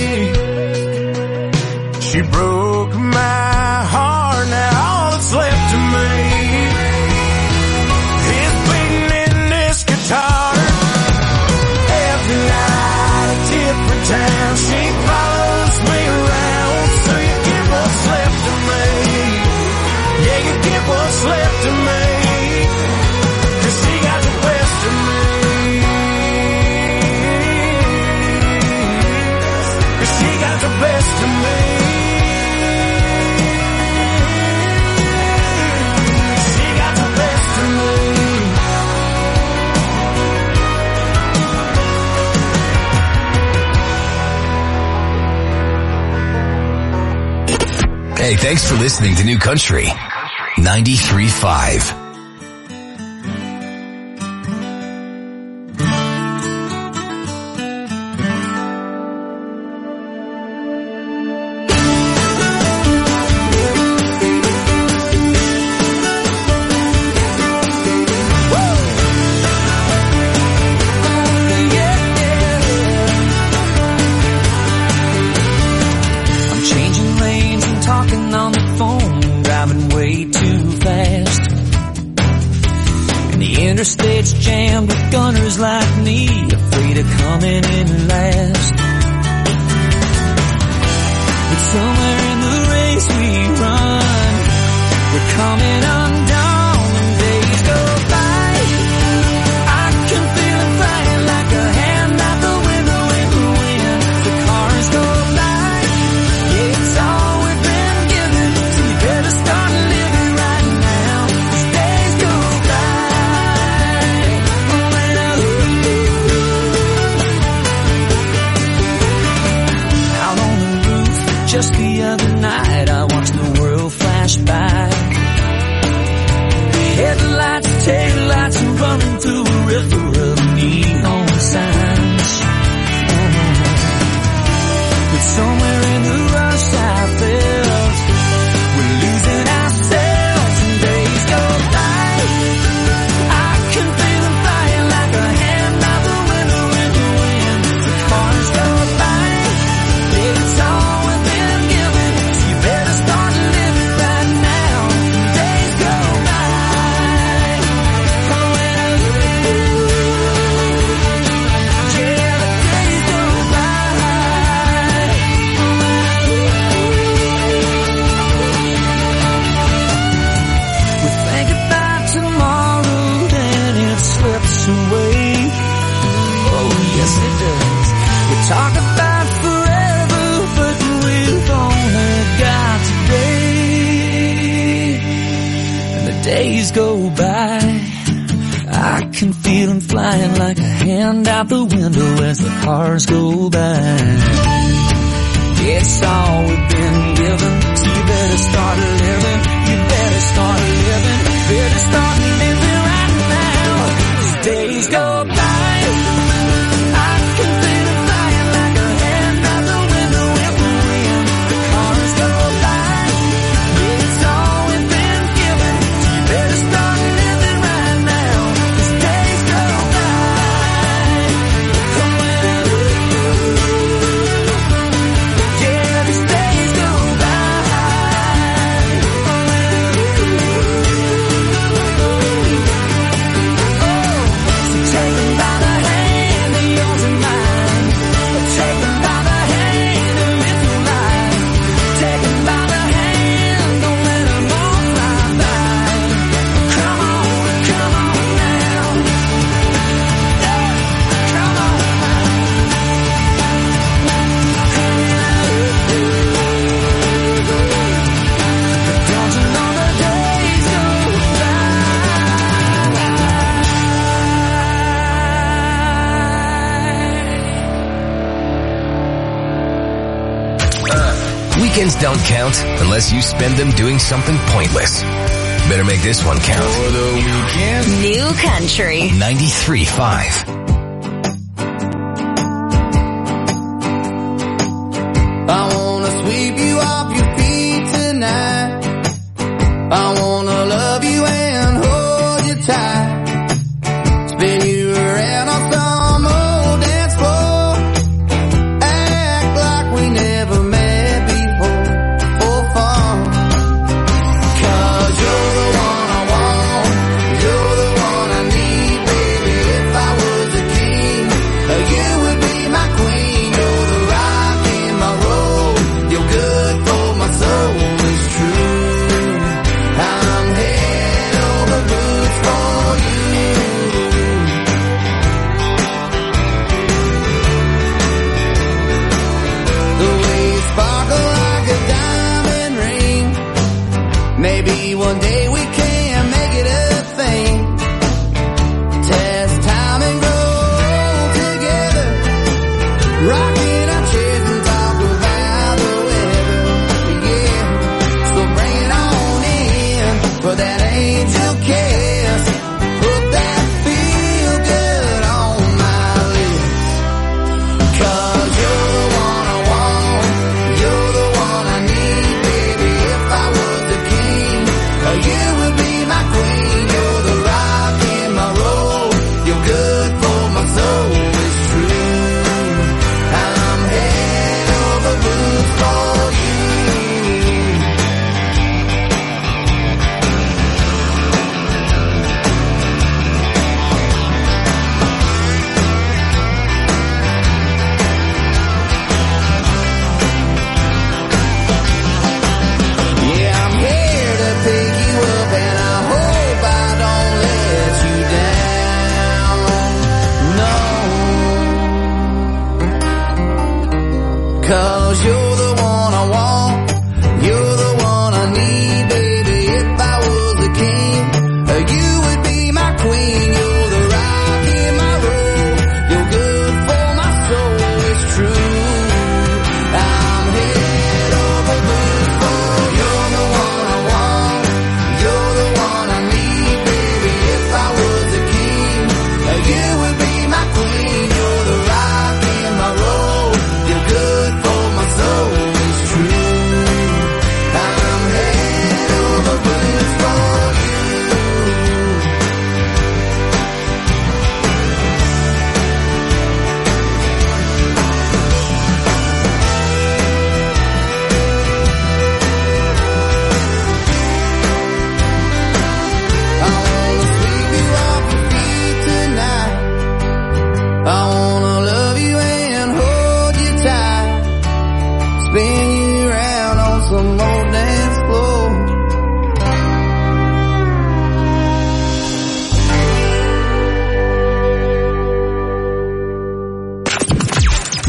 Speaker 5: me. She broke my heart, now all that's left of me is beating in this guitar. Every night a different town, she follows me around, so you get what's left of me. Yeah, you get what's left of me, 'cause she got the best of me. 'Cause she got the best of me. She got the best of me.
Speaker 1: Hey, thanks for listening to New Country ninety-three point five.
Speaker 2: I'm changing lanes and talking on the phone, driving way too fast. And the interstate's jammed with gunners like me, afraid of coming in last. But somewhere in the race we run, we're coming undone and days go by. I can feel it flying like a hand out the window in the wind. The cars go by. Yeah, it's all we've been given, so you better start living right now. These days go by. Oh, and oh. Out on the roof just the other night, I watched Talk about forever, but we've only got today. And the days go by, I can feel them flying like a hand out the window as the cars go by. It's all we've been given, so you better start living. You better start living. Better start living right now. As days go by, I can feel them flying like a hand out the window with the wind. The cars go by, it's all we've been given, so you better start living right now. As days go by, yeah, these days go by. So take them by the hand, they're yours and mine. Take them by the hand and live your life. Take them by the hand, don't let them all fly by. Come on, come on now. Yeah, come on now. Don't you know the days go
Speaker 1: Weekends don't count unless you spend them doing something pointless. Better make this one count. For the weekend.
Speaker 3: New country.
Speaker 1: ninety-three point five.
Speaker 5: I wanna sweep you off your feet tonight. I wanna love you and hold you tight. Spin you around on some old dance floor. Act like we never met before for fun. 'Cause you're the one I want. You're the one I need, baby. If I was a king, you would be my queen. You're the rock in my road. You're good for my soul. It's true. I'm head over boots for you. The way you sparkle like a diamond ring. Maybe one day we can make it a thing. Test time and grow together. Rocking our chairs and talk about the weather. Yeah, so bring it on in for that angel kiss. Put that feel good on my lips. 'Cause you're the one I want. You're the one I need, baby. If I was the king, you would be my queen. You're the rock in my road. You're good for my soul. It's true. I'm head over boots for you.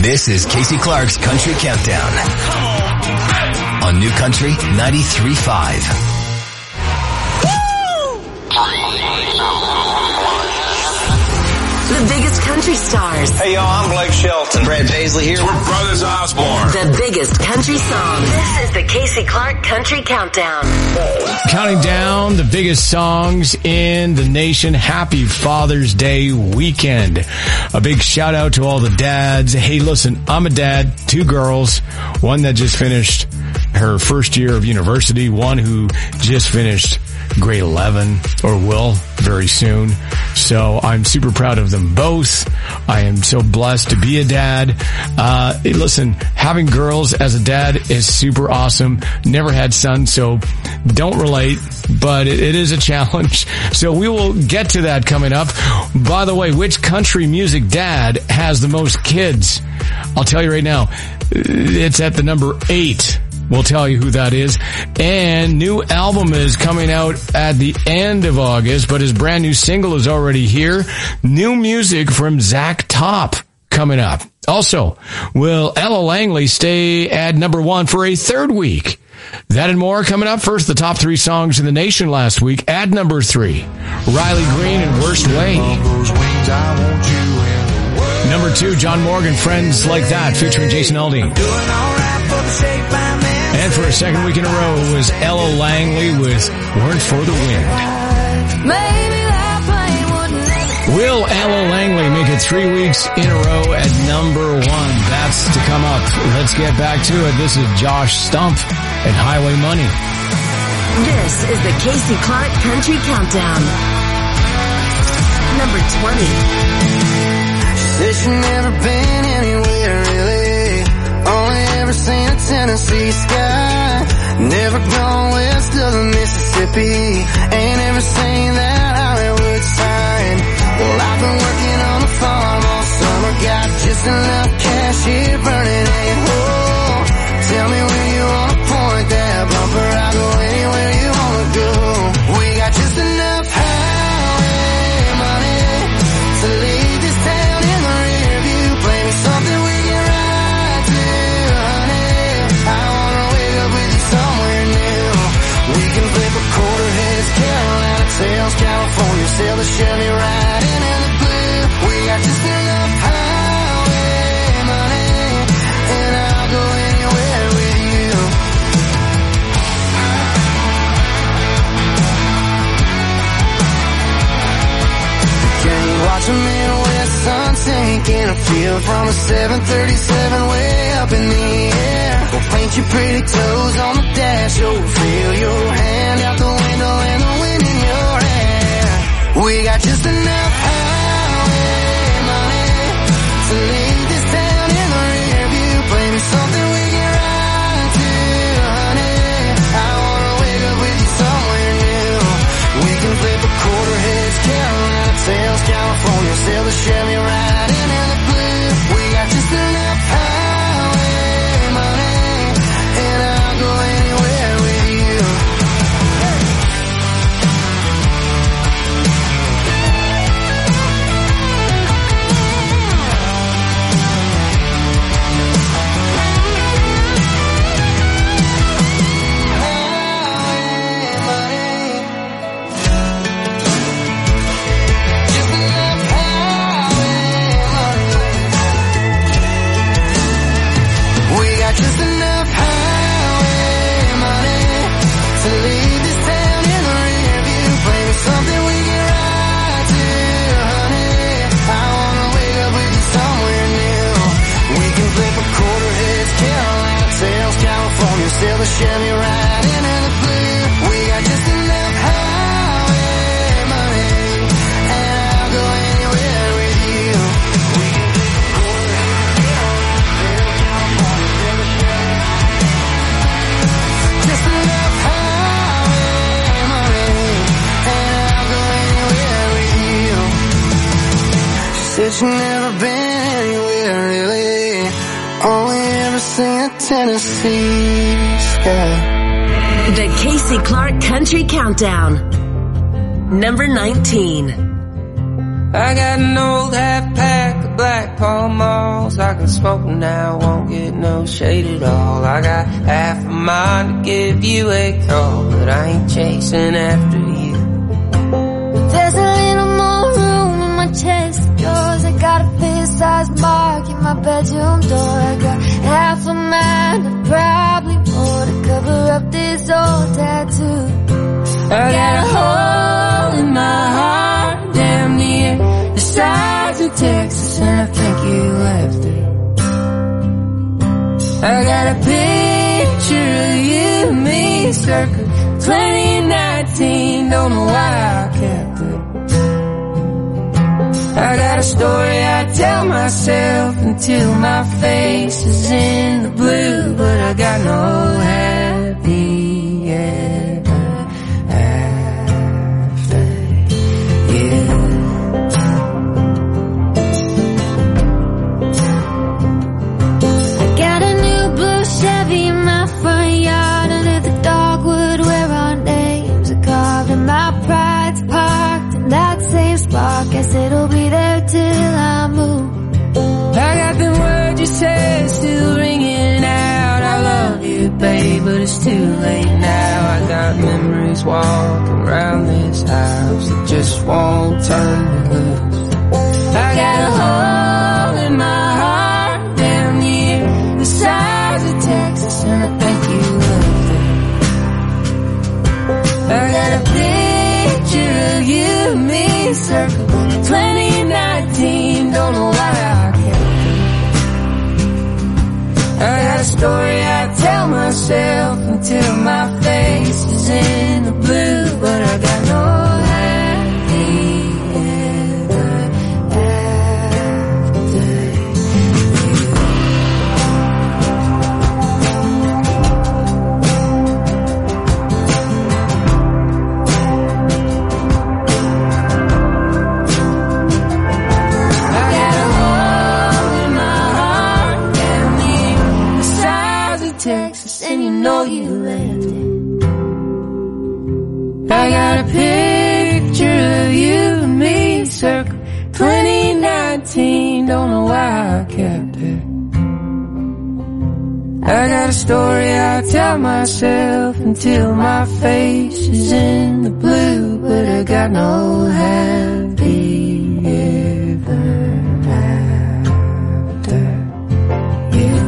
Speaker 1: This is Casey Clark's Country Countdown on New Country ninety-three point five.
Speaker 8: The biggest country stars.
Speaker 13: Hey, y'all, I'm Blake Shelton. Brad Paisley here. We're Brothers Osborne.
Speaker 8: The biggest country songs. This is the Casey Clark Country Countdown.
Speaker 14: Counting down the biggest songs in the nation. Happy Father's Day weekend. A big shout out to all the dads. Hey, listen, I'm a dad. Two girls. One that just finished her first year of university. One who just finished grade eleven or will very soon. So I'm super proud of them both. I am so blessed to be a dad. Uh, listen, having girls as a dad is super awesome. Never had sons, so don't relate, but it, it is a challenge. So we will get to that coming up. By the way, which country music dad has the most kids? I'll tell you right now, it's at the number eight. We'll tell you who that is. And new album is coming out at the end of August, but his brand new single is already here. New music from Zach Top coming up. Also, will Ella Langley stay at number one for a third week? That and more coming up. First, the top three songs in the nation last week. At number three, Riley Green and Worst Way. Number two, John Morgan, Friends Like That, featuring Jason Aldean. And for a second week in a row was Ella Langley with Weren't for the Wind. Will Ella Langley make it three weeks in a row at number one? That's to come up. Let's get back to it. This is Josh Stump and Highway Money.
Speaker 8: This is the Casey Clark Country Countdown. Number twenty.
Speaker 5: Said she never been anywhere really, only ever seen a Tennessee sky. Never gone west of the Mississippi, ain't ever seen that Hollywood sign. Well, I've been working on the farm all summer, got just enough cash here burning a hole. Tell me where you wanna point that bumper, I'll go anywhere you wanna go. We got just enough highway money to leave this town in the rear view. Play me something we can ride to, honey. I wanna wake up with you somewhere new. We can flip a quarter heads, Carolina tails, California, sail the Chevy right into the blue. We got just enough highway money, and I'll go anywhere with you. Can you watch a Midwest sun sink in a field from a seven thirty-seven way up in the air? We'll paint your pretty toes on the dash, oh, feel your hand out the window and the wind in your hair. We got just enough highway money to leave this town in the rear view. Play me something we can ride to, honey. I wanna wake up with you somewhere new. We can flip a quarter heads, Carolina tails, California, sail the Chevy right into the blue. We got just enough highway money, and I'll go anywhere with you. Just enough highway money to leave this town in the rear view. Play me something we can ride to, honey. I wanna wake up with you somewhere new. We can flip a quarter heads, Carolina tails, California, sail the Chevy right into the blue. We got just enough highway money, and I'll go anywhere with you. We can flip a quarter heads, Carolina tails, California, just enough highway money, and I'll go anywhere with you. She said she never been anywhere really, only ever seen a Tennessee sky.
Speaker 8: The Casey Clark Country Countdown. Number nineteen.
Speaker 2: I got an old half pack of
Speaker 4: black Pall Malls. I can smoke now, won't get no shade at all. I got half a mind to give you a call, but I ain't chasing after you.
Speaker 9: There's a little more room in my chest of drawers. I got a fist-sized mark in my bedroom door. I got half a mind and probably more to cover up this old tattoo. I got a hole in my heart, damn near the size of Texas, and I think you left it. I got a picture of you and me, circa twenty nineteen, don't know why I kept it. I got a story I tell myself until my face is in the blue, but I got no happy ever after you. I got a new blue Chevy in my front yard under the dogwood where our names are carved, and my pride's parked in that same spot. Guess it'll be there till I move.
Speaker 4: I got the words you said still ringing out. I love you, babe, but it's too late now. I got memories walking around this house that just won't turn me loose. I got a hole in my heart, damn near the size of Texas, and I think you left it. I got a picture of you and me, circa twenty nineteen, don't know why I kept it. I got a story I tell myself until my face is in the blue, but I got no happy ever after Texas, and you know you left it. I got a picture of you and me, circa twenty nineteen, don't know why I kept it. I got a story I tell myself until my face is in the blue, but I got no happy ever after you.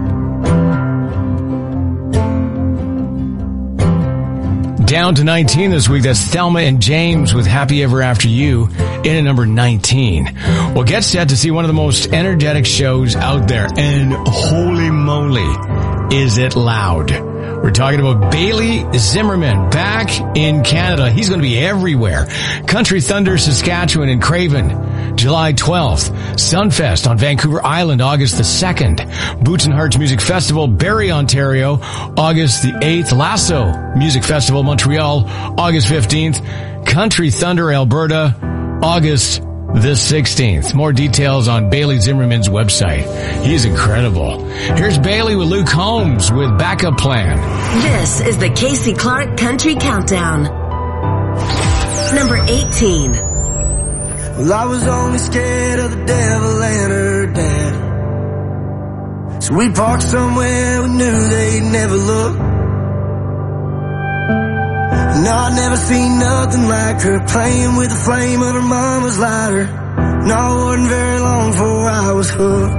Speaker 14: Down to nineteen this week. That's Thelma and James with Happy Ever After You in at number nineteen. Well, get set to see one of the most energetic shows out there. And holy moly, is it loud. We're talking about Bailey Zimmerman back in Canada. He's going to be everywhere. Country Thunder, Saskatchewan and Craven, July twelfth. Sunfest on Vancouver Island, August the second. Boots and Hearts Music Festival, Barrie, Ontario, August the eighth. Lasso Music Festival, Montreal, August fifteenth. Country Thunder, Alberta, August the sixteenth. More details on Bailey Zimmerman's website. He's incredible. Here's Bailey with Luke Holmes with Backup Plan.
Speaker 8: This is the Casey Clark Country Countdown. Number eighteen.
Speaker 5: Well, I was only scared of the devil and her dad. So we parked somewhere we knew they'd never look. No, I'd never seen nothing like her, playing with the flame of her mama's lighter. No, it wasn't very long before I was hooked.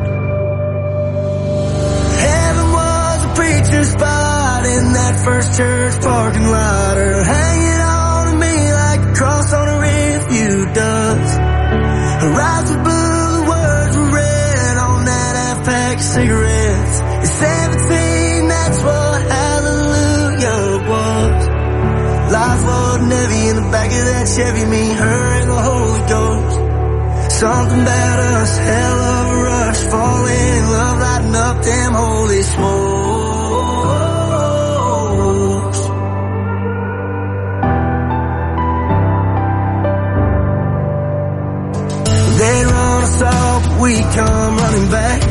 Speaker 5: Heaven was a preacher's spot in that first church parking lot, her hanging on to me like a cross on a rearview does. Her eyes were blue, the words were red on that half pack of cigarettes. At seventeen, that's what hallelujah was. Life wasn't heavy in the back of that Chevy, me, her, and the Holy Ghost. Something about us, hell of a rush, falling in love, lighting up them holy smokes. They'd run us off, but we come running back.